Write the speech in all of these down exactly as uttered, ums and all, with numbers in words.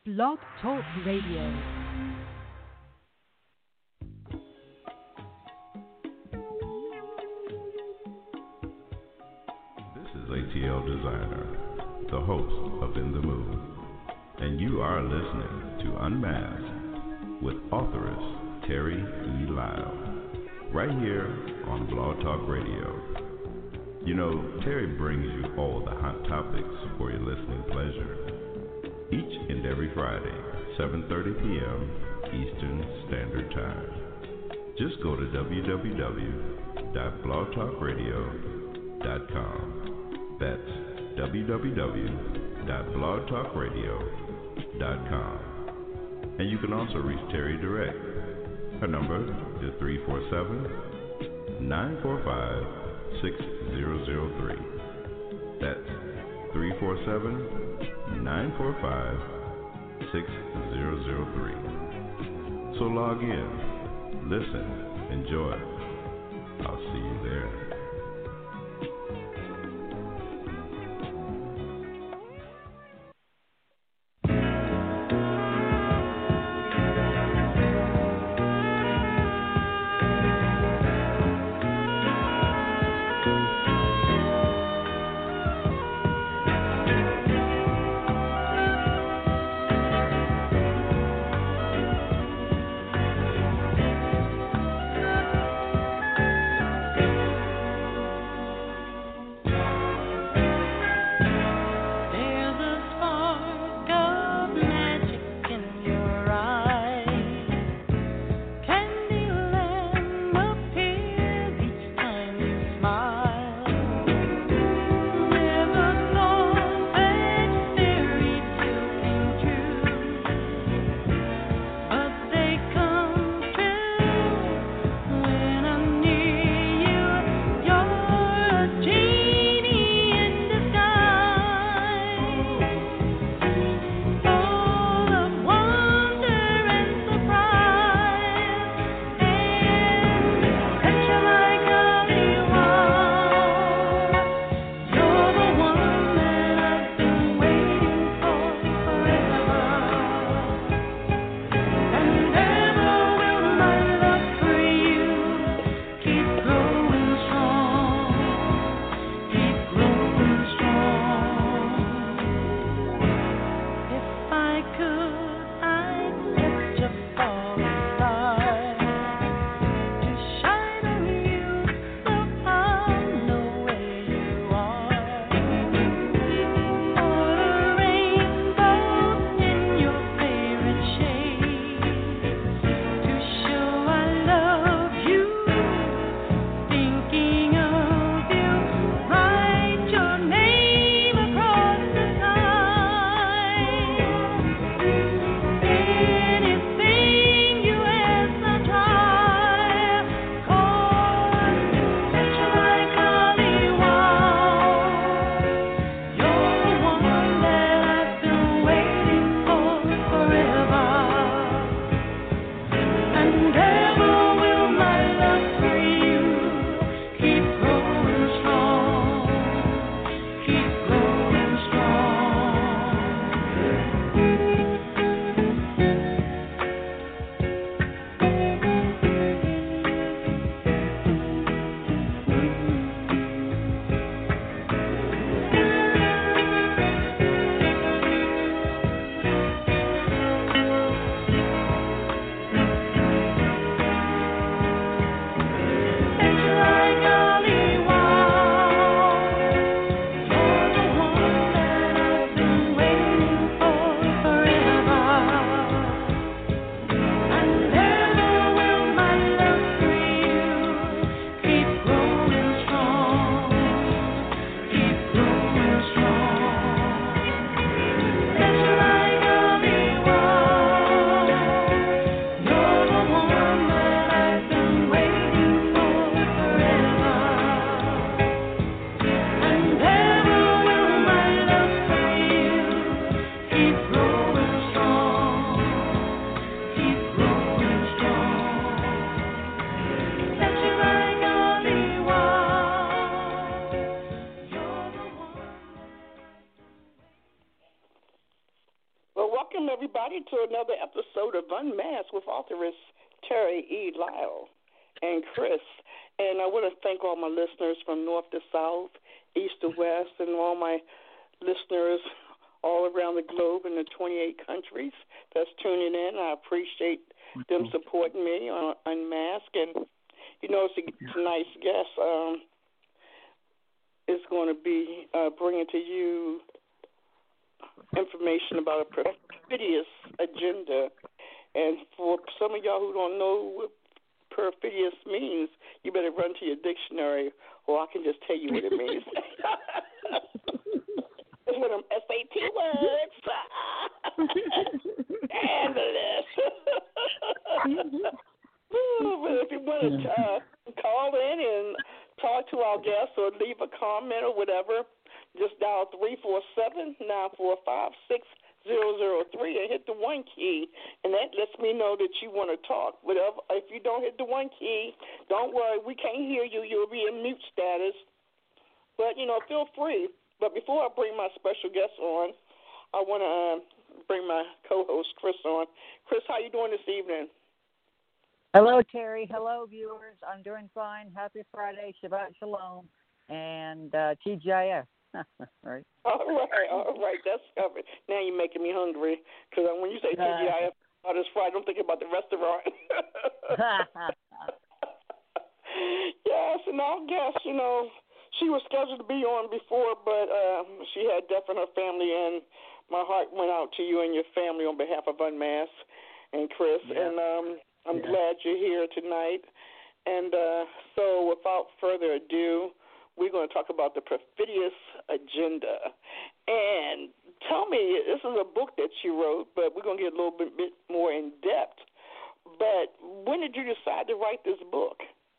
Blog Talk Radio. This is A T L Designer, the host of In the Mood, and you are listening to Unmasked with authoress Terry E. Lyle, right here on Blog Talk Radio. You know, Terry brings you all the hot topics for your listening pleasure each and every Friday, seven thirty p.m. Eastern Standard Time. Just go to w w w dot blog talk radio dot com. That's w w w dot blog talk radio dot com. And you can also reach Terry direct. Her number is three four seven, nine four five, six zero zero three. That's three four seven, nine four five, six zero zero three. So log in, listen, enjoy. I'll see you there. Thank you. everybody, to another episode of Unmasked with authoress Terry E. Lyle and Chris. And I want to thank all my listeners from north to south, east to west, and all my listeners all around the globe in the twenty-eight countries that's tuning in. I appreciate them supporting me on Unmasked. And, you know, it's a, it's a nice guest. Um, it's going to be uh, bringing to you information about a perfidious agenda. And for some of y'all who don't know what perfidious means, you better run to your dictionary, or I can just tell you what it means. It's one of them S A T words. Scandalous. But if you want to uh, call in and talk to our guests or leave a comment or whatever, just dial three four seven, nine four five, six zero zero three and hit the one key, and that lets me know that you want to talk. Whatever. If you don't hit the one key, don't worry, we can't hear you. You'll be in mute status. But, you know, feel free. But before I bring my special guest on, I want to uh, bring my co-host, Chris, on. Chris, how you doing this evening? Hello, Terry. Hello, viewers. I'm doing fine. Happy Friday. Shabbat Shalom. And uh, T G I F. Right. All right, all right. That's covered. Now you're making me hungry. Because when you say T G I F, uh, this Friday, I'm thinking about the restaurant. Yes, and our guest, you know, she was scheduled to be on before, but uh, she had death in her family, and my heart went out to you and your family on behalf of Unmasked and Chris. Yeah. And um, I'm yeah. glad you're here tonight. And uh, so without further ado, we're going to talk about the perfidious agenda. And tell me, this is a book that you wrote, but we're going to get a little bit, bit more in depth. But when did you decide to write this book?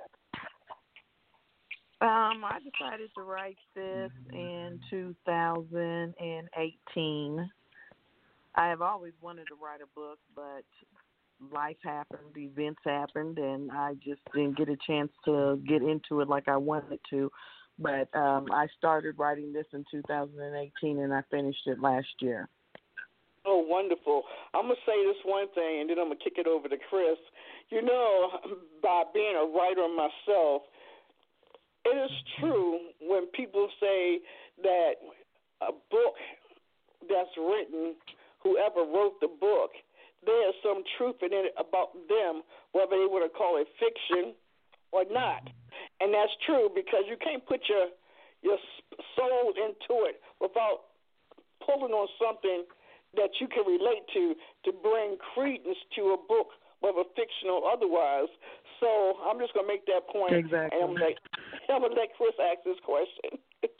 Um, I decided to write this in two thousand eighteen. I have always wanted to write a book, but life happened, events happened, and I just didn't get a chance to get into it like I wanted to. But um, I started writing this in two thousand eighteen, and I finished it last year. Oh, wonderful. I'm going to say this one thing, and then I'm going to kick it over to Chris. You know, by being a writer myself, it is true when people say that a book that's written, whoever wrote the book, there's some truth in it about them, whether they want to call it fiction or not. And that's true because you can't put your your soul into it without pulling on something that you can relate to to bring credence to a book, whether fictional or otherwise. So I'm just going to make that point. Exactly. And I'm going to let Chris ask this question.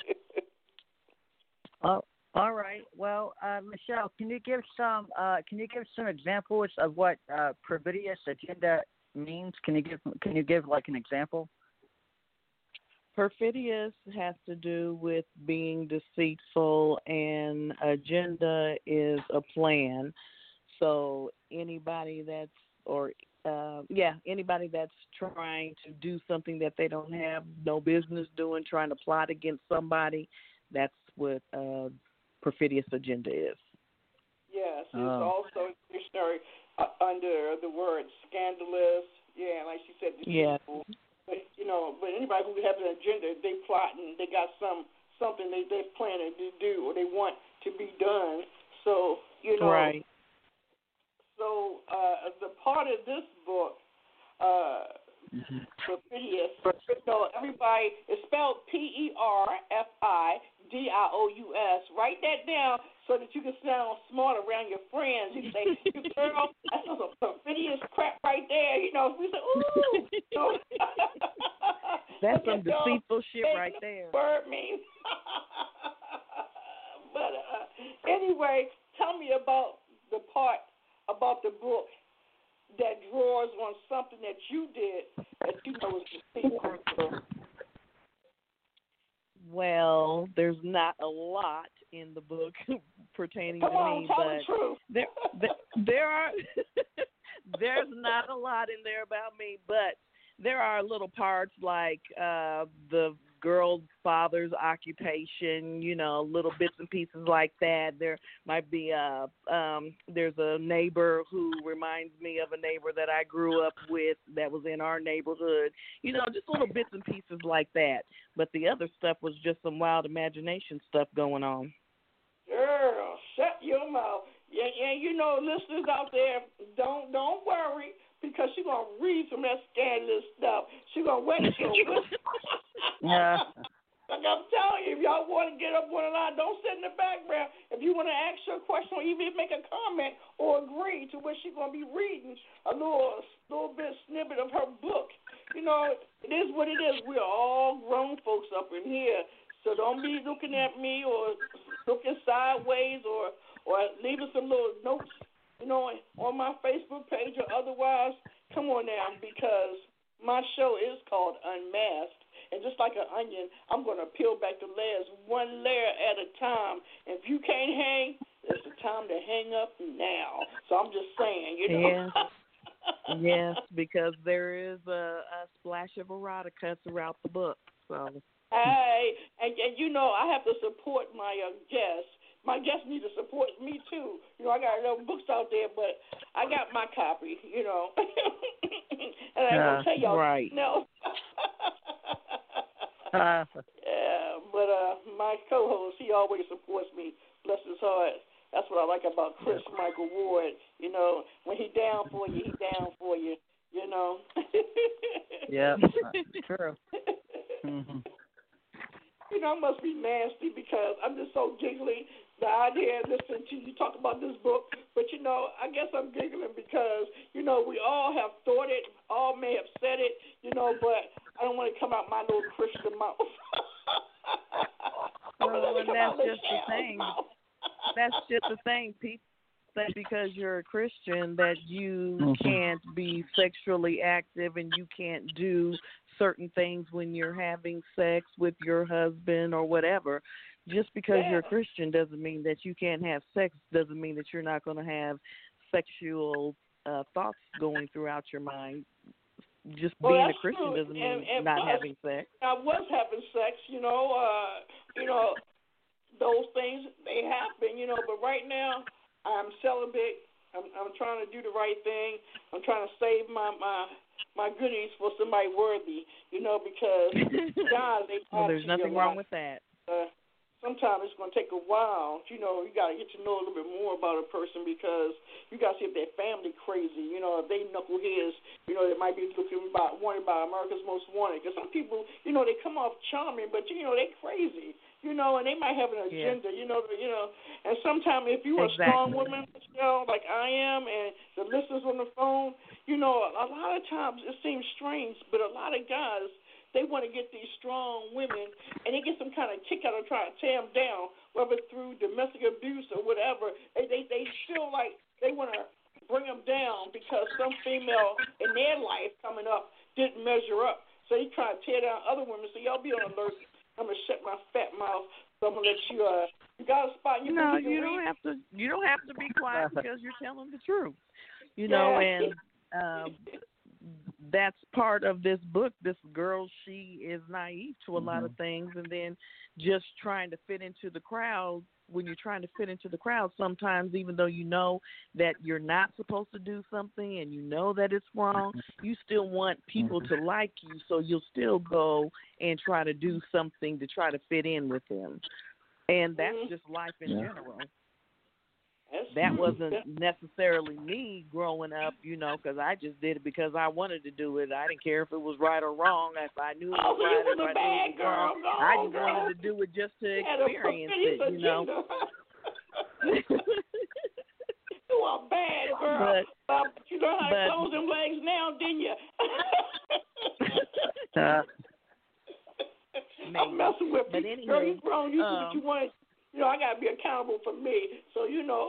Oh, all right. Well, uh, Michelle, can you give some uh, can you give some examples of what uh, perfidious agenda means? Can you give can you give like an example? Perfidious has to do with being deceitful, and agenda is a plan. So anybody that's or uh, yeah, anybody that's trying to do something that they don't have no business doing, trying to plot against somebody, that's what uh, perfidious agenda is. Yes, it's oh. also dictionary uh, under the word scandalous. Yeah, like she said, deceitful. Yeah. But, you know, but anybody who has an agenda, they plotting, they got some something they they planning to do or they want to be done. So you know, right. So uh, the part of this book, uh, mm-hmm. perfidious, you know, everybody it's spelled P E R F I D I O U S. Write that down so that you can sound smart around your friends. You can say, "Girl, that's some perfidious crap right there." You know, we say, "Ooh." You know? That's some deceitful shit right there. Word means. But uh, anyway, tell me about the part about the book that draws on something that you did that you know is deceitful. Well, there's not a lot in the book pertaining Come to on, me, tell but the truth. there, there, there are there's not a lot in there about me, but there are little parts like uh, the girl's father's occupation, you know, little bits and pieces like that. There might be a, um, there's a neighbor who reminds me of a neighbor that I grew up with that was in our neighborhood, you know, just little bits and pieces like that. But the other stuff was just some wild imagination stuff going on. Girl, shut your mouth. Yeah, yeah, you know, listeners out there, don't don't worry, because she's going to read some of that scandalous stuff. She's going to wait till Yeah. Like I'm telling you, if y'all want to get up on the line, don't sit in the background. If you want to ask her a question or even make a comment or agree to what she's going to be reading, a little, little bit snippet of her book. You know, it is what it is. We're all grown folks up in here, so don't be looking at me or looking sideways or, or leaving some little notes, you know, on my Facebook page or otherwise. Come on now, because my show is called Unmasked. And just like an onion, I'm going to peel back the layers one layer at a time. And if you can't hang, it's the time to hang up now. So I'm just saying, you know. Yes, yes, because there is a, a splash of erotica throughout the book. So. Hey, and, and you know, I have to support my uh, guests. My guests need to support me, too. You know, I got enough books out there, but I got my copy, you know. And I ain't going to tell y'all right. no. Uh, yeah, but uh, my co-host, he always supports me. Bless his heart. That's what I like about Chris yeah. Michael Ward. You know, when he down for you, he down for you. You know. Yeah, true. Mm-hmm. You know, I must be nasty because I'm just so giggly. The idea of listening to you talk about this book, but you know, I guess I'm giggling because you know we all have thought it, all may have said it, you know, but I don't want to come out my little Christian mouth. Well, and that's just the thing. That's just the thing, people. That because you're a Christian, that you mm-hmm. can't be sexually active and you can't do certain things when you're having sex with your husband or whatever. Just because yeah. you're a Christian doesn't mean that you can't have sex, doesn't mean that you're not going to have sexual uh, thoughts going throughout your mind. Just well, being a Christian true. doesn't mean and, and not plus, having sex. I was having sex, you know, uh, you know, those things, they happen, you know, but right now I'm celibate. I'm, I'm trying to do the right thing. I'm trying to save my, my, my goodies for somebody worthy, you know, because God, they well, there's nothing wrong with that. Uh, sometimes it's going to take a while. You know, you got to get to know a little bit more about a person because you got to see if their family crazy. You know, if they knuckleheads, you know, they might be looking about wanted by America's Most Wanted. Because some people, you know, they come off charming, but you know, they crazy. You know, and they might have an agenda. Yeah. You know, you know. And sometimes if you're exactly. a strong woman, you know, like I am, and the listeners on the phone, you know, a lot of times it seems strange, but a lot of guys, they want to get these strong women, and they get some kind of kick out of trying to tear them down, whether through domestic abuse or whatever. They they, they feel like they want to bring them down because some female in their life coming up didn't measure up. So they try to tear down other women. So y'all be on alert. I'm gonna shut my fat mouth. So I'm gonna let you. Uh, you got a spot. You no, you, you don't read? have to. You don't have to be quiet because you're telling the truth. You know, yeah. and. Um, that's part of this book. This girl, she is naive to a mm-hmm. lot of things, and then just trying to fit into the crowd. When you're trying to fit into the crowd, sometimes even though you know that you're not supposed to do something and you know that it's wrong, you still want people mm-hmm. to like you, so you'll still go and try to do something to try to fit in with them. And that's mm-hmm. just life in yeah. general. That wasn't necessarily me growing up, you know, because I just did it because I wanted to do it. I didn't care if it was right or wrong. If I knew it was oh, right, was if I bad knew it was girl. wrong, Go I on, just girl. wanted to do it just to you experience it, you know. You are bad girl. But, uh, but you learned how but, to close them legs now, didn't you? uh, I'm messing with but you. anyway, Girl, you grown. You um, do what you want. You know, I got to be accountable for me. So, you know.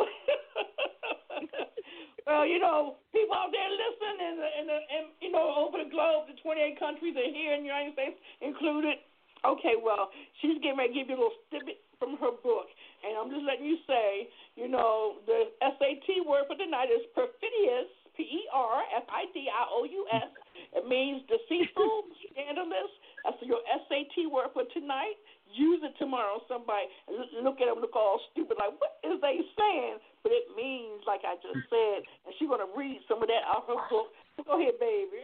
Well, you know, people out there listening and, and, and, you know, over the globe, the twenty-eight countries are here in the United States included. Okay, well, she's getting ready to give you a little snippet from her book. And I'm just letting you say, you know, the S A T word for tonight is perfidious, P E R F I D I O U S. It means deceitful, scandalous. That's your S A T word for tonight, use it tomorrow. Somebody look at them, look all stupid, like, what is they saying? But it means, like I just said, and she's going to read some of that out of her book. Go ahead, baby.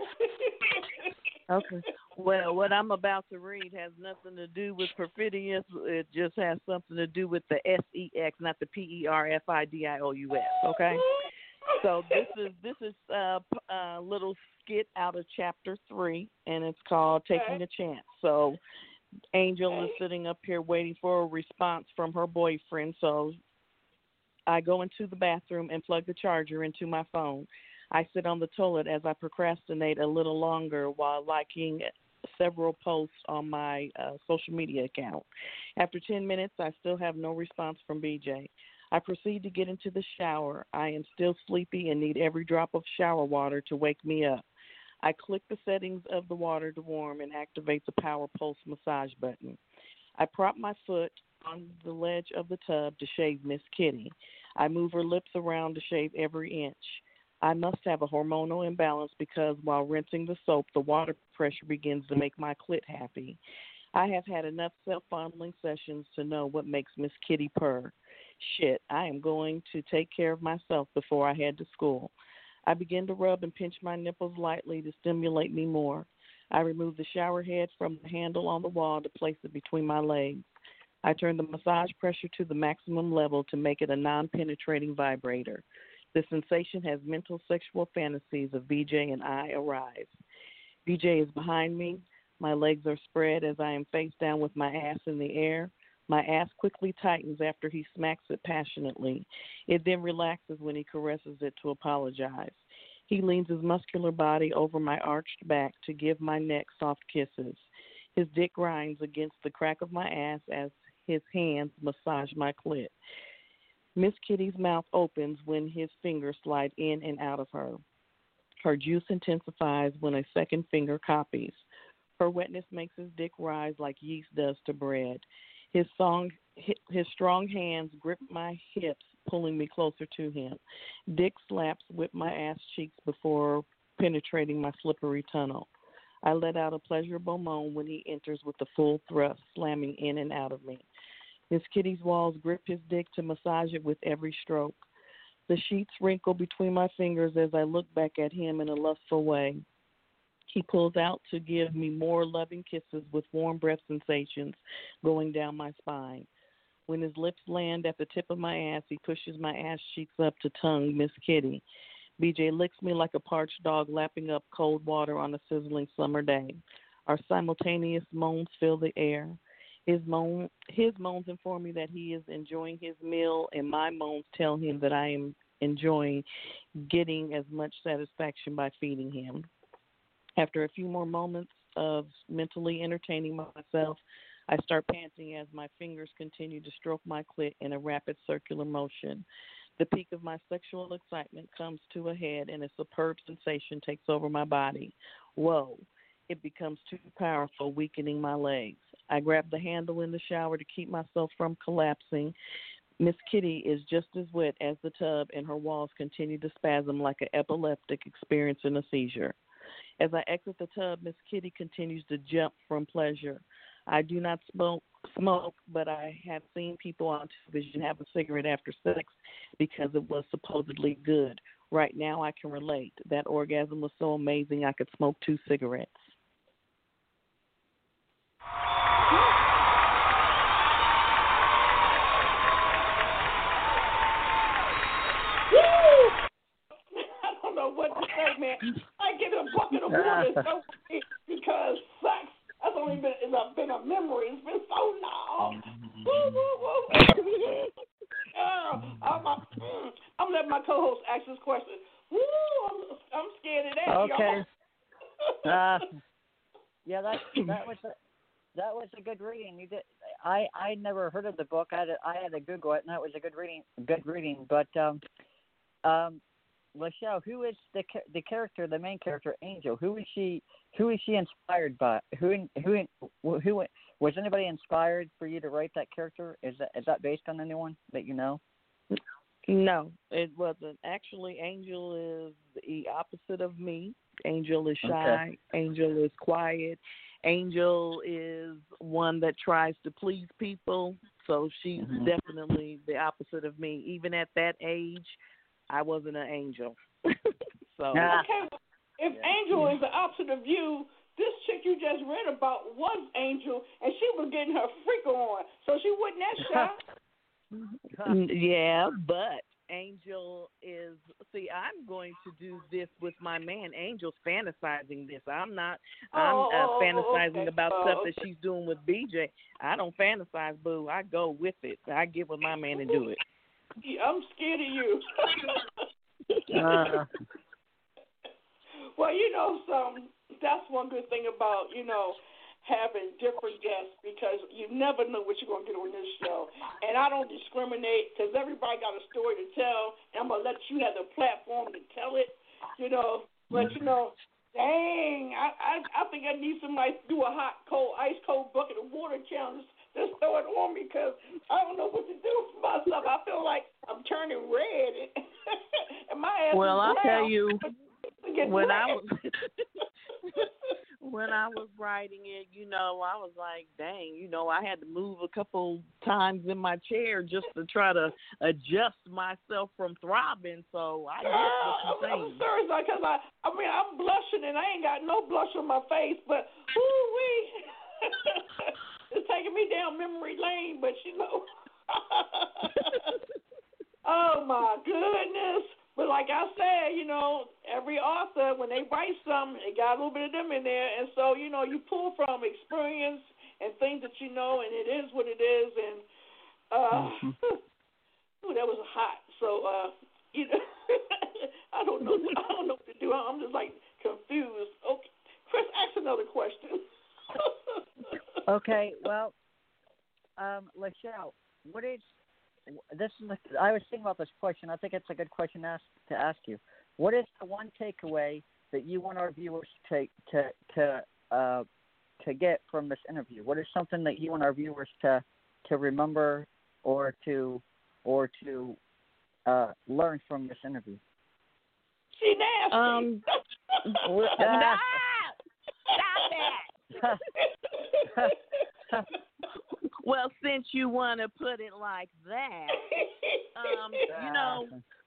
Okay. Well, what I'm about to read has nothing to do with perfidious. It just has something to do with the S E X, not the P E R F I D I O U S, okay? So this is this is a, a little skit out of chapter three, and it's called Taking a Chance. So Angel is sitting up here waiting for a response from her boyfriend, so I go into the bathroom and plug the charger into my phone. I sit on the toilet as I procrastinate a little longer while liking several posts on my uh, social media account. After ten minutes, I still have no response from B J. I proceed to get into the shower. I am still sleepy and need every drop of shower water to wake me up. I click the settings of the water to warm and activate the Power Pulse massage button. I prop my foot on the ledge of the tub to shave Miss Kitty. I move her lips around to shave every inch. I must have a hormonal imbalance because while rinsing the soap, the water pressure begins to make my clit happy. I have had enough self-fondling sessions to know what makes Miss Kitty purr. Shit, I am going to take care of myself before I head to school. I begin to rub and pinch my nipples lightly to stimulate me more. I remove the shower head from the handle on the wall to place it between my legs. I turn the massage pressure to the maximum level to make it a non-penetrating vibrator. The sensation has mental sexual fantasies of B J and I arise. B J is behind me. My legs are spread as I am face down with my ass in the air. My ass quickly tightens after he smacks it passionately. It then relaxes when he caresses it to apologize. He leans his muscular body over my arched back to give my neck soft kisses. His dick grinds against the crack of my ass as his hands massage my clit. Miss Kitty's mouth opens when his fingers slide in and out of her. Her juice intensifies when a second finger copies. Her wetness makes his dick rise like yeast does to bread. His, song, his strong hands grip my hips, pulling me closer to him. Dick slaps whip my ass cheeks before penetrating my slippery tunnel. I let out a pleasurable moan when he enters with the full thrust, slamming in and out of me. Miss Kitty's walls grip his dick to massage it with every stroke. The sheets wrinkle between my fingers as I look back at him in a lustful way. He pulls out to give me more loving kisses with warm breath sensations going down my spine. When his lips land at the tip of my ass, he pushes my ass cheeks up to tongue Miss Kitty. B J licks me like a parched dog lapping up cold water on a sizzling summer day. Our simultaneous moans fill the air. His, moan, his moans inform me that he is enjoying his meal, and my moans tell him that I am enjoying getting as much satisfaction by feeding him. After a few more moments of mentally entertaining myself, I start panting as my fingers continue to stroke my clit in a rapid circular motion. The peak of my sexual excitement comes to a head, and a superb sensation takes over my body. Whoa. It becomes too powerful, weakening my legs. I grab the handle in the shower to keep myself from collapsing. Miss Kitty is just as wet as the tub, and her walls continue to spasm like an epileptic experiencing a seizure. As I exit the tub, Miss Kitty continues to jump from pleasure. I do not smoke, smoke, but I have seen people on television have a cigarette after sex because it was supposedly good. Right now, I can relate. That orgasm was so amazing I could smoke two cigarettes. I don't know what to say, man. I get a bucket of water so because sex has only been it's been a memory. It's been so long. Woo, woo, woo. Oh, I'm, I'm, I'm letting my co-host ask this question. Woo, I'm, I'm scared of that. Okay. Y'all. uh, yeah, that that was a, that was a good reading. You did. I I never heard of the book. I had to, I had to Google it, and that was a good reading. Good reading. But um, um, Lachelle, who is the the character, the main character, Angel? Who is she? Who is she inspired by? Who who who was anybody inspired for you to write that character? Is that is that based on anyone that you know? No, it wasn't. Actually, Angel is the opposite of me. Angel is shy. Okay. Angel is quiet. Angel is one that tries to please people, so she's Mhm. definitely the opposite of me. Even at that age, I wasn't an angel. so Yeah. Okay, well, if Yeah. Angel is the opposite of you, this chick you just read about was Angel, and she was getting her freak on, so she wasn't that shy. N- yeah, but Angel is, see, I'm going to do this with my man. Angel's fantasizing this. I'm not, I'm Oh, uh, oh, oh, fantasizing okay. about Oh, stuff okay. that she's doing with B J. I don't fantasize, boo. I go with it. I get with my man and do it. I'm scared of you. Uh, Well, you know, some that's one good thing about, you know, having different guests, because you never know what you're going to get on this show. And I don't discriminate, because everybody got a story to tell, and I'm going to let you have the platform to tell it, you know. But, you know, dang, I, I, I think I need somebody to do a hot, cold, ice cold bucket of water challenge. Just throw it on me, because I don't know what to do for myself. I feel like I'm turning red, and my ass Well, is I'll brown. tell you, Get when I red. was when I was writing it, you know, I was like, dang, you know, I had to move a couple times in my chair just to try to adjust myself from throbbing. So I get what you're Girl, I'm, I'm saying. serious, because I, I mean, I'm blushing and I ain't got no blush on my face, but whoo wee, it's taking me down memory lane. But you know, oh my goodness. But like I said, you know, every author, when they write something, they got a little bit of them in there. And so, you know, you pull from experience and things that you know, and it is what it is. And, uh, mm-hmm. ooh, that was hot. So, uh, you know, I don't know. I don't know what to do. I'm just, like, confused. Okay. Chris, ask another question. Okay, well, um, Lachelle, what is this? Is the, I was thinking about this question. I think it's a good question to ask, to ask you. What is the one takeaway that you want our viewers to take to to uh, to get from this interview? What is something that you want our viewers to to remember or to or to uh, learn from this interview? She nasty. Um, Ah. Stop that. Well, since you want to put it like that, um, you know,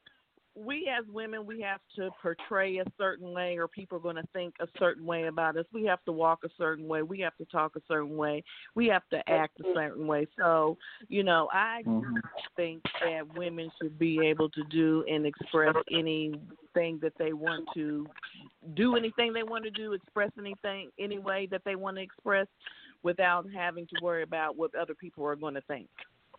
we as women, we have to portray a certain way, or people are going to think a certain way about us. We have to walk a certain way. We have to talk a certain way. We have to act a certain way. So, you know, I Mm-hmm. think that women should be able to do and express anything that they want to do, anything they want to do, express anything, any way that they want to express, without having to worry about what other people are going to think.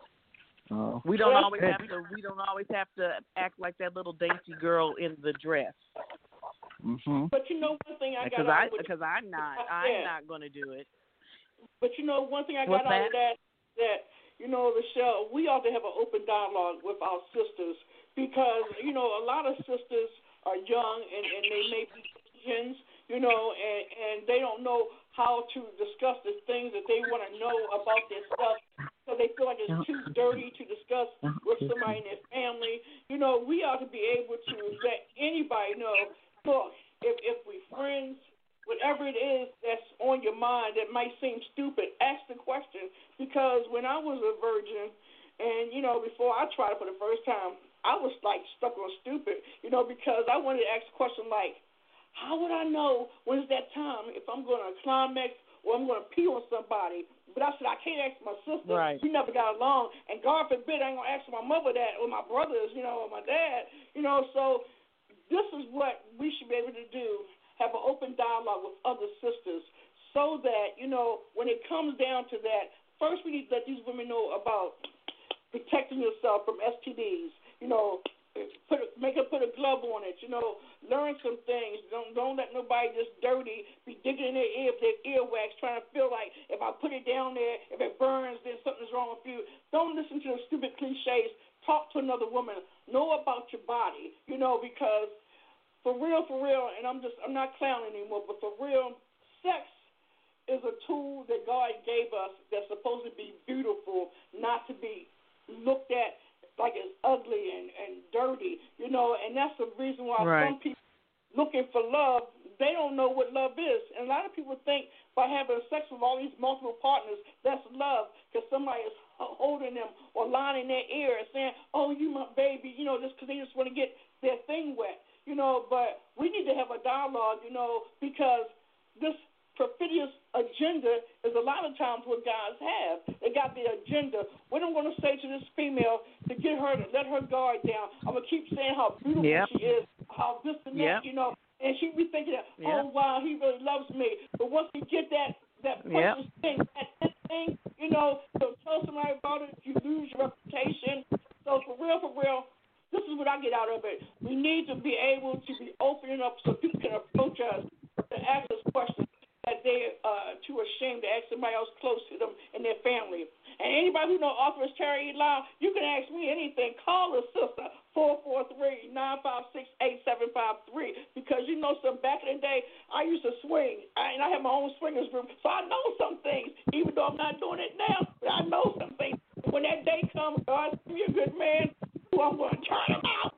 Oh. We don't Well, always have to. We don't always have to act like that little dainty girl in the dress. Mm-hmm. But you know one thing I Because got I, out of it. because I'm not. Yeah. I'm not going to do it. But you know one thing I What's got out that? of that, that, you know, Michelle, we ought to have an open dialogue with our sisters, because, you know, a lot of sisters are young and, and they may be virgins, you know, and, and they don't know how to discuss the things that they want to know about themselves, so they feel like it's too dirty to discuss with somebody in their family. You know, we ought to be able to let anybody know, look, if, if we're friends, whatever it is that's on your mind that might seem stupid, ask the question. Because when I was a virgin, and, you know, before I tried it for the first time, I was, like, stuck on stupid, you know, because I wanted to ask a question like, how would I know when it's that time if I'm going to climax or I'm going to pee on somebody? But I said, I can't ask my sister. Right. We never got along. And God forbid I ain't going to ask my mother that, or my brothers, you know, or my dad. You know, so this is what we should be able to do, have an open dialogue with other sisters, so that, you know, when it comes down to that, first we need to let these women know about protecting yourself from S T Ds. You know, put a, make her put a glove on it. You know, learn some things. Don't don't let nobody just dirty be digging in their ear with their earwax, trying to feel like if I put it down there, if it burns, then something's wrong with you. Don't listen to those stupid cliches. Talk to another woman. Know about your body. You know, because for real, for real, and I'm just I'm not clowning anymore, but for real, sex is a tool that God gave us that's supposed to be beautiful, not to be looked at like it's ugly and, and dirty, you know, and that's the reason why Right. some people looking for love they don't know what love is. And a lot of people think by having sex with all these multiple partners, that's love, because somebody is holding them or lying in their ear and saying, oh, you my baby, you know, just because they just want to get their thing wet, you know. But we need to have a dialogue, you know, because this perfidious agenda is a lot of times what guys have. They got the agenda. What I'm going to say to this female to get her to let her guard down, I'm going to keep saying how beautiful yep. she is, how this and that, yep. you know, and she be thinking that, yep. oh, wow, he really loves me. But once you get that, that precious yep. thing, that, that thing, you know, so tell somebody about it, you lose your reputation. So for real, for real, this is what I get out of it. We need to be able to be opening up so people can approach us to ask us questions that they're uh, too ashamed to ask somebody else close to them and their family. And anybody who knows author Terry Lau, you can ask me anything. Call the sister, four four three, nine five six, eight seven five three, because you know some back in the day, I used to swing, I, and I had my own swingers group, so I know some things, even though I'm not doing it now, but I know some things. When that day comes, God, give me a good man, who I'm going to turn him out.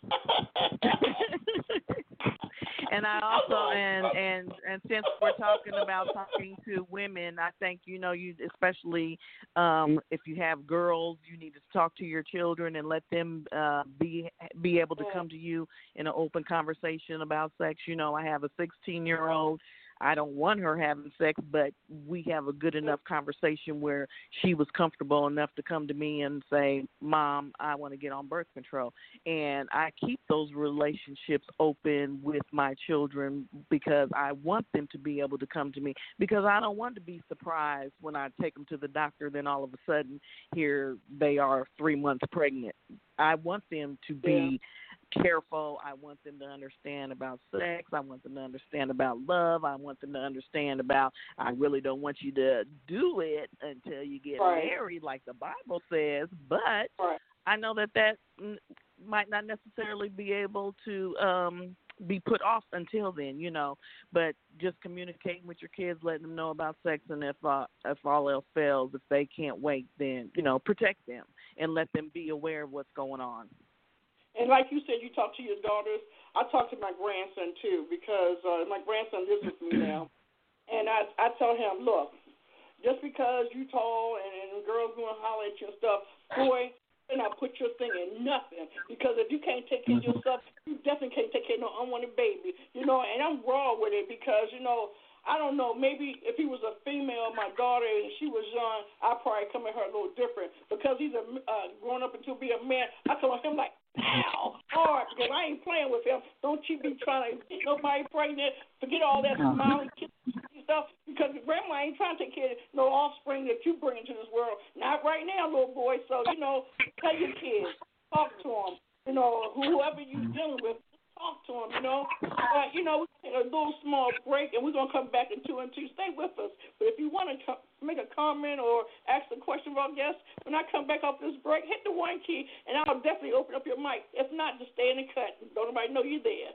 And I also and and and since we're talking about talking to women, I think you know you especially um, if you have girls, you need to talk to your children and let them uh, be be able to come to you in an open conversation about sex. You know, I have a sixteen year old. I don't want her having sex, but we have a good enough conversation where she was comfortable enough to come to me and say, Mom, I want to get on birth control. And I keep those relationships open with my children because I want them to be able to come to me, because I don't want to be surprised when I take them to the doctor, then all of a sudden here they are three months pregnant. I want them to be yeah. careful. I want them to understand about sex. I want them to understand about love. I want them to understand about, I really don't want you to do it until you get right. married, like the Bible says. But right. I know that that might not necessarily be able to um, be put off until then, you know. But just communicating with your kids, letting them know about sex, and if uh, if all else fails, if they can't wait, then, you know, protect them and let them be aware of what's going on. And like you said, you talk to your daughters. I talk to my grandson, too, because uh, my grandson lives with me now. And I I tell him, look, just because you tall and, and girls going to holler at you and stuff, boy, you're not put your thing in nothing. Because if you can't take care of yourself, you definitely can't take care of no unwanted baby. You know, and I'm raw with it because, you know, I don't know, maybe if he was a female, my daughter, and she was young, I'd probably come at her a little different. Because he's a, uh, grown up until be a man, I come at him like, ow, hard, because I ain't playing with him. Don't you be trying to get nobody pregnant, forget all that smiling stuff, because grandma ain't trying to take care of no offspring that you bring into this world. Not right now, little boy. So, you know, tell your kids, talk to them, you know, whoever you're dealing with. Talk to them, you know. But, you know, we take a little small break, and we're going to come back in two and two. Stay with us. But if you want to co- make a comment or ask a question of our guests, when I come back off this break, hit the one key, and I'll definitely open up your mic. If not, just stay in the cut. Don't nobody know you're there.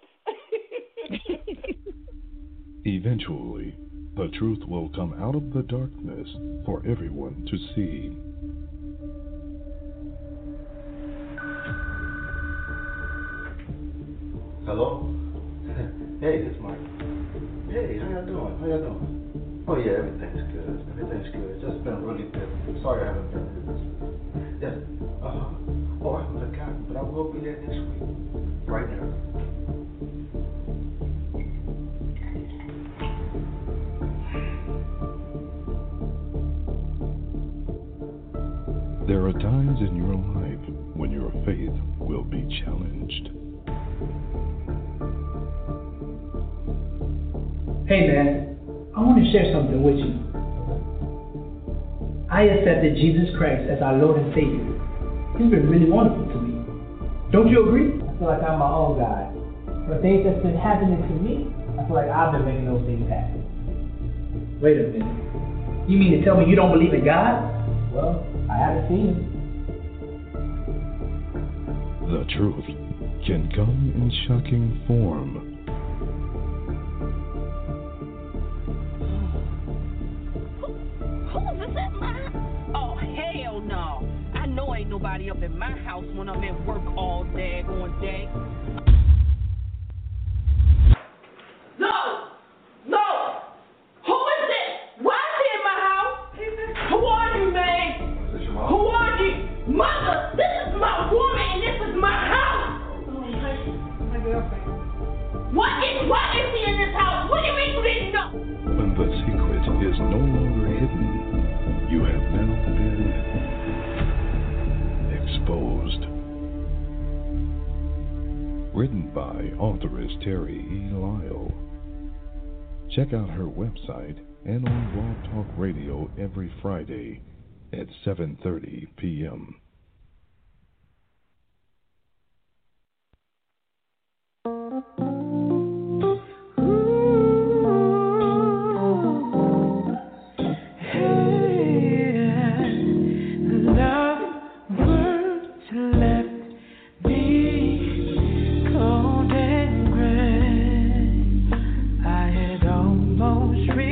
Eventually, the truth will come out of the darkness for everyone to see. Hello? Hey, it's Mike. Hey, how y'all doing? How y'all doing? Oh yeah, everything's good. Everything's good. Just been really busy. Sorry I haven't been here. Yes. Uh-huh. Oh, I haven't forgotten, but I will be there next week. Right now. There are times in your life when your faith will be challenged. Hey man, I want to share something with you. I accepted Jesus Christ as our Lord and Savior. He's been really wonderful to me. Don't you agree? I feel like I'm my own guy. For things that's been happening to me, I feel like I've been making those things happen. Wait a minute. You mean to tell me you don't believe in God? Well, I haven't seen him. The truth can come in shocking form. Nobody up in my house when I'm at work all day, going day. No! What is, what is he in this house? What do you mean you didn't know? When the secret is no longer hidden, you have now been exposed. Written by authoress Terry E. Lyle. Check out her website and on Blog Talk Radio every Friday at seven thirty p.m.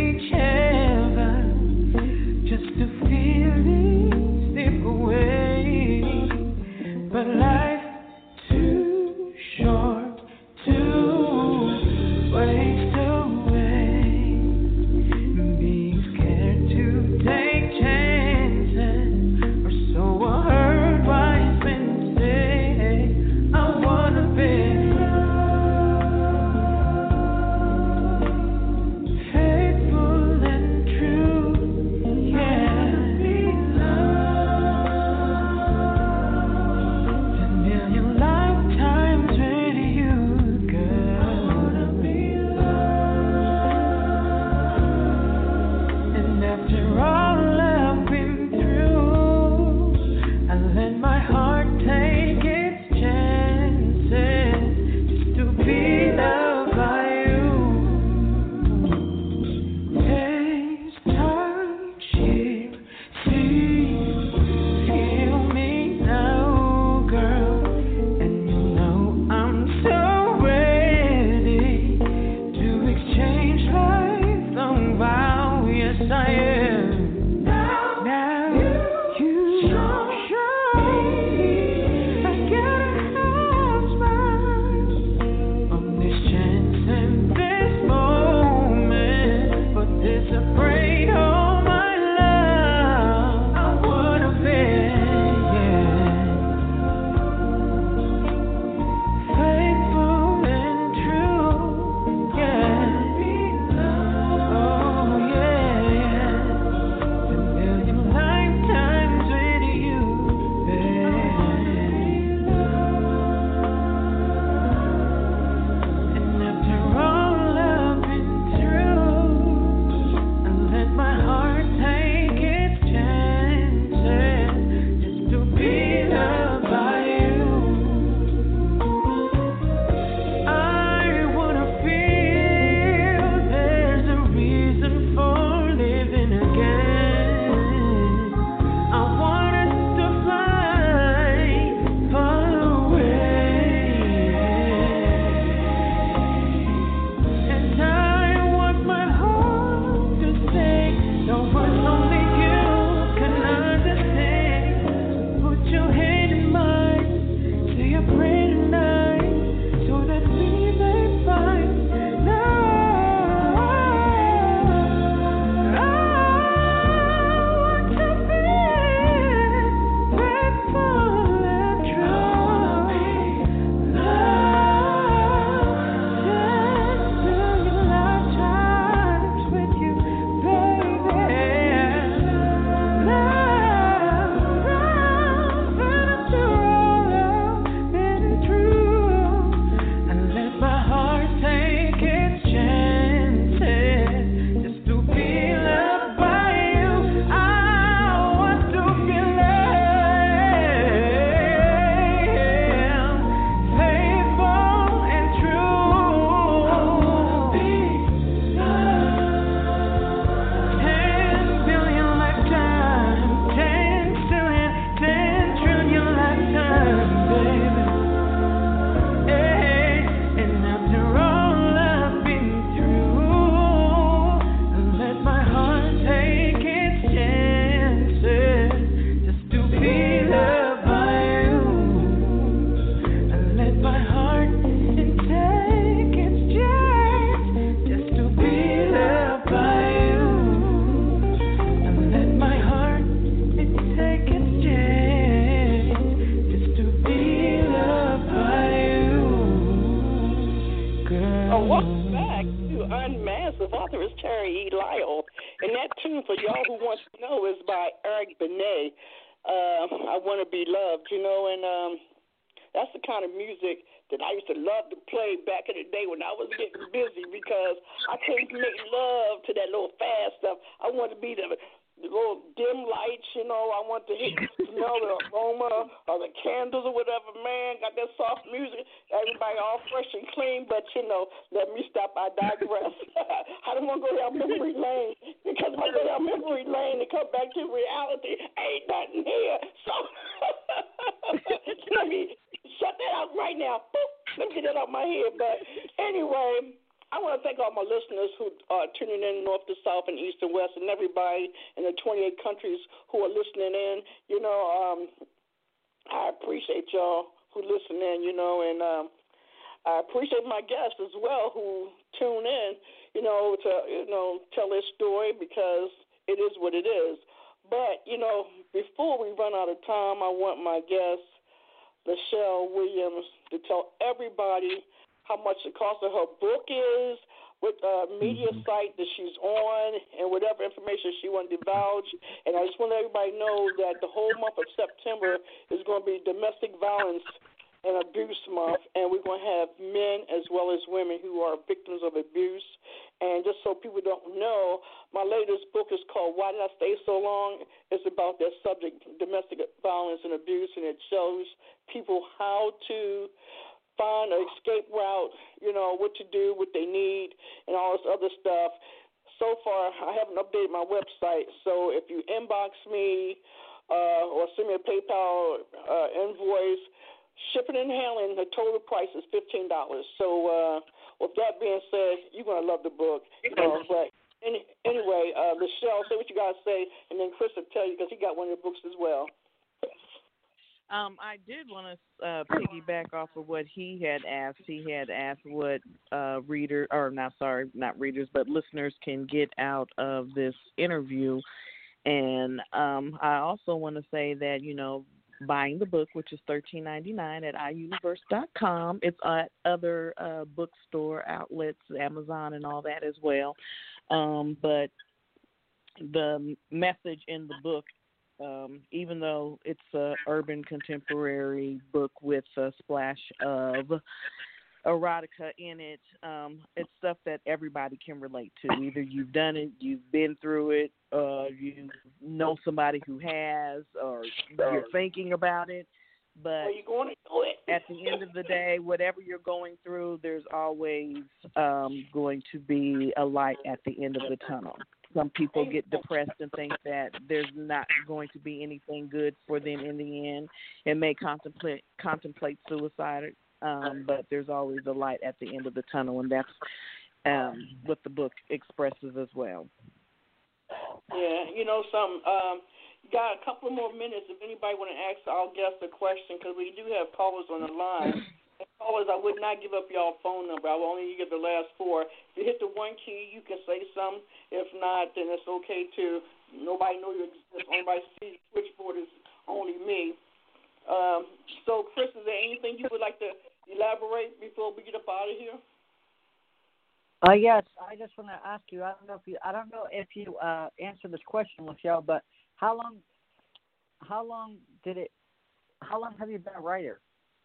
Just to feel it slip away. Oh, welcome back to Unmasked with author Terry E. Lyle. And that tune for y'all who wants to know is by Eric Benet. Uh, I Want to Be Loved, you know, and um, that's the kind of music that I used to love to play back in the day when I was getting busy because I couldn't make love to that little fast stuff. I wanted to be the the little dim lights, you know. I want to hit, smell the aroma or the candles or whatever, man. Got that soft music. Everybody all fresh and clean, but, you know, let me stop. I digress. I don't want to go down memory lane because if I go down memory lane and come back to reality, ain't nothing here. So let me shut that out right now. Boop. Let me get that out of my head. But anyway, I want to thank all my listeners who are tuning in north to south and east and west, and everybody in the twenty-eight countries who are listening in. You know, um, I appreciate y'all who listen in, you know, and um, I appreciate my guests as well who tune in, you know, to, you know, tell their story because it is what it is. But, you know, before we run out of time, I want my guest, Lachelle Williams, to tell everybody how much the cost of her book is, what uh, media mm-hmm. site that she's on, and whatever information she wants to divulge. And I just want everybody to know that the whole month of September is going to be Domestic Violence and Abuse Month, and we're going to have men as well as women who are victims of abuse. And just so people don't know, my latest book is called Why Did I Stay So Long? It's about that subject, domestic violence and abuse, and it shows people how to find an escape route, you know, what to do, what they need, and all this other stuff. So far, I haven't updated my website, so if you inbox me uh, or send me a PayPal uh, invoice, shipping and handling, the total price is fifteen dollars. So uh, with that being said, you're going to love the book. You know, but any, anyway, uh, Lachelle, say what you got to say, and then Chris will tell you because he got one of the books as well. Um, I did want to uh, piggyback off of what he had asked. He had asked what uh, reader, or not sorry, not readers, but listeners can get out of this interview. And um, I also want to say that, you know, buying the book, which is thirteen ninety-nine at i universe dot com. It's at other uh, bookstore outlets, Amazon and all that as well. Um, but the message in the book, Um, even though it's a urban contemporary book with a splash of erotica in it, um, it's stuff that everybody can relate to. Either you've done it, you've been through it, uh, you know somebody who has, or you're thinking about it. But Are you going to do it? At the end of the day, whatever you're going through, there's always um, going to be a light at the end of the tunnel. Some people get depressed and think that there's not going to be anything good for them in the end and may contemplate contemplate suicide, um, but there's always a light at the end of the tunnel, and that's um, what the book expresses as well. Yeah, you know something. Um, got a couple more minutes if anybody want to ask our guest a question because we do have callers on the line. Callers, I would not give up y'all phone number. I will only give the last four. If you hit the one key, you can say something. If not, then it's okay too. Nobody knows you exist. Nobody sees the switchboard is only me. Um, so, Chris, is there anything you would like to elaborate before we get up out of here? Uh, yes, I just want to ask you. I don't know if you. I don't know if you uh, answered this question, Michelle. But how long? How long did it? How long have you been a writer?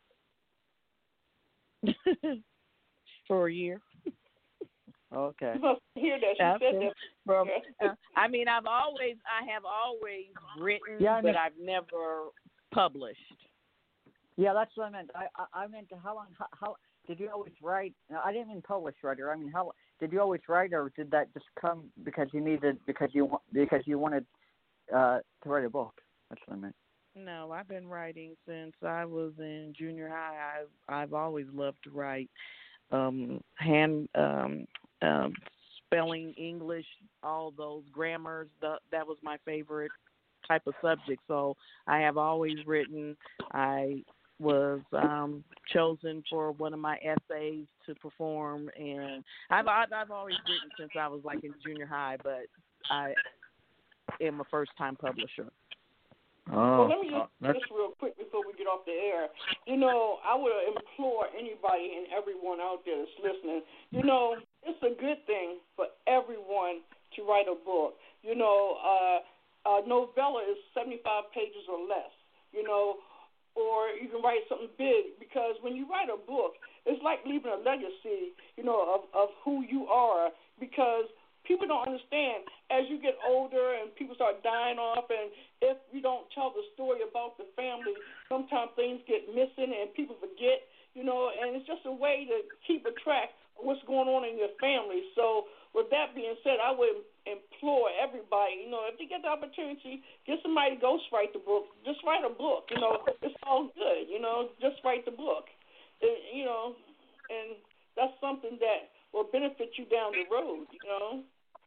For a year. Okay. You must hear that. She That's said that. From, uh, I mean, I've always, I have always written, yeah, I mean, but I've never published. Yeah, that's what I meant. I, I, I meant how long? How, how did you always write? No, I didn't mean publish writer. I mean, how did you always write, or did that just come because you needed because you because you wanted uh, to write a book? That's what I meant. No, I've been writing since I was in junior high. I've I've always loved to write, um, hand um, um, spelling English, all those grammars. The, that was my favorite type of subject. So I have always written. I was um, chosen for one of my essays to perform, and I've I've, I've always written since I was like in junior high. But I am a first time publisher. Oh, well, let me just oh, this real quick before we get off the air. You know, I would implore anybody and everyone out there that's listening, you know, it's a good thing for everyone to write a book. You know, uh, a novella is seventy-five pages or less, you know, or you can write something big, because when you write a book, it's like leaving a legacy, you know, of, of who you are, because people don't understand as you get older and people start dying off, and if you don't tell the story about the family, sometimes things get missing and people forget, you know, and it's just a way to keep a track of what's going on in your family. So with that being said, I would implore everybody, you know, if you get the opportunity, get somebody to ghostwrite the book. Just write a book, you know, it's all good, you know, just write the book, and, you know, and that's something that will benefit you down the road, you know.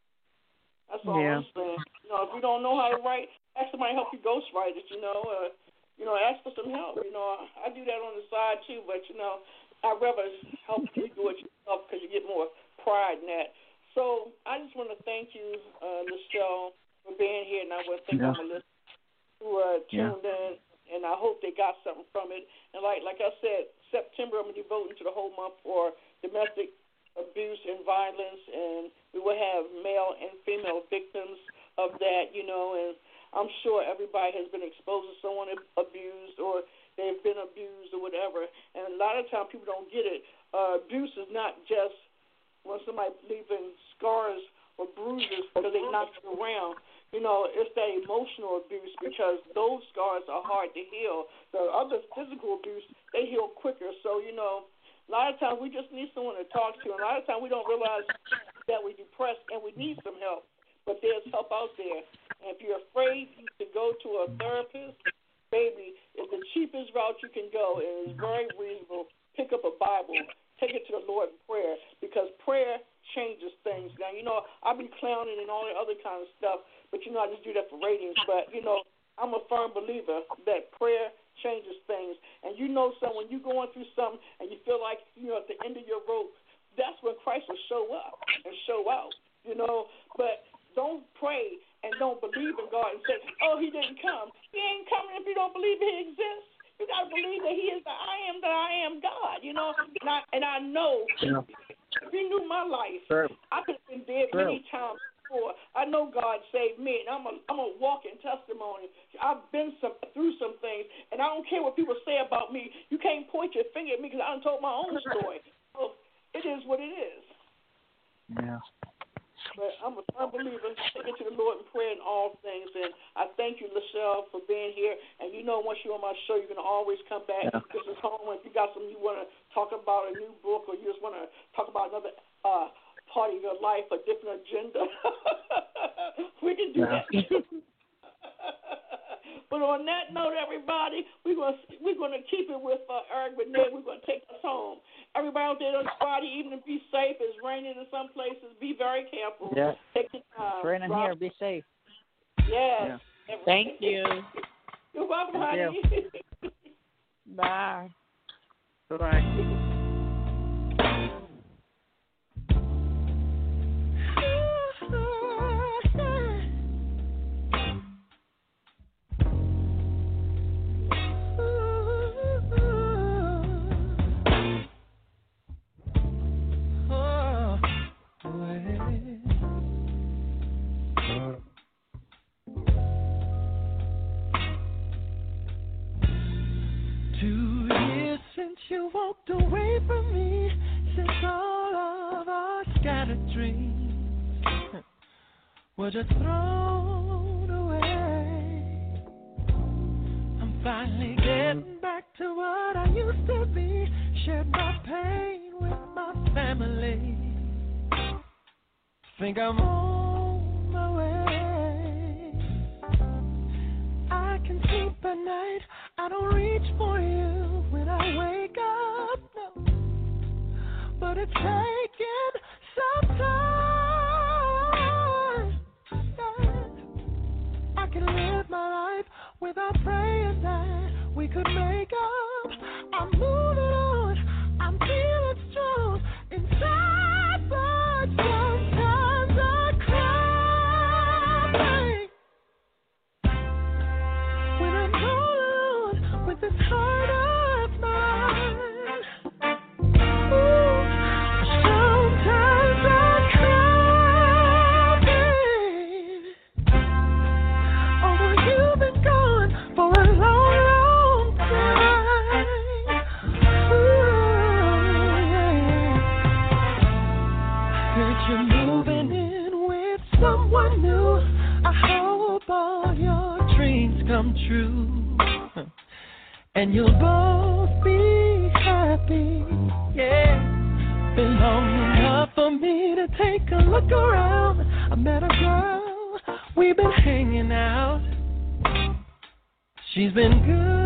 That's all yeah. I'm saying. You know, if you don't know how to write, ask somebody to help you ghostwrite it, you know. Uh, you know, ask for some help. You know, I, I do that on the side too, but, you know, I'd rather help you do it yourself because you get more pride in that. So I just want to thank you, uh, Michelle, for being here, and I want to thank yeah. all my listeners who uh, tuned yeah. in, and I hope they got something from it. And like like I said, September I'm going to be devoting to the whole month for domestic abuse and violence, and we will have male and female victims of that, you know, and I'm sure everybody has been exposed to someone abused or they've been abused or whatever, and a lot of times people don't get it. Uh, abuse is not just when somebody leaving scars or bruises because they knocked you around. You know, it's that emotional abuse, because those scars are hard to heal. The other physical abuse, they heal quicker. So, you know, a lot of times we just need someone to talk to. And a lot of times we don't realize that we're depressed and we need some help. But there's help out there. And if you're afraid to go to a therapist, baby, it's the cheapest route you can go. And it's very reasonable. Pick up a Bible. Take it to the Lord in prayer, because prayer changes things. Now, you know, I be clowning and all that other kind of stuff, but, you know, I just do that for ratings. But, you know, I'm a firm believer that prayer changes things. And you know, son, when you're going through something and you feel like, you know, at the end of your rope, that's when Christ will show up and show out, you know. But don't pray and don't believe in God and say, oh, he didn't come. He ain't coming if you don't believe he exists. You got to believe that he is the I am that I am God, you know. And I, and I know, yeah. if you knew my life, sure. I could have been dead sure. many times before. I know God saved me, and I'm a, I'm a walking testimony. I've been some, through some things, and I don't care what people say about me. You can't point your finger at me because I done told my own story. So it is what it is. Yeah. But I'm a firm believer. Take it to the Lord in prayer in all things. And I thank you, Michelle, for being here. And you know, once you're on my show, you're going to always come back. Yeah. This is home. If you got something you want to talk about, a new book, or you just want to talk about another uh, part of your life, a different agenda, we can do yeah. that too. But on that note, everybody, we're going to, we're going to keep it with uh, Eric Benet. We're going to take us home. Everybody out there on Friday evening, be safe. It's raining in some places. Be very careful. Yeah. Take your time. It's raining here. Be safe. Yes. Yeah. Thank you. You're welcome, honey. You. Bye. Bye-bye. You walked away from me, since all of our scattered dreams were just thrown away. I'm finally getting back to what I used to be, shared my pain with my family. Think I'm on my way. I can sleep at night, I don't reach for you when I wake up, no. But it's taken some time. Yeah. I can live my life without praying that we could make up. I'm moving on, I'm feeling strong inside, but sometimes I cry when I true, and you'll both be happy. Yeah. Been long enough for me to take a look around. I met a girl, we've been hanging out. She's been good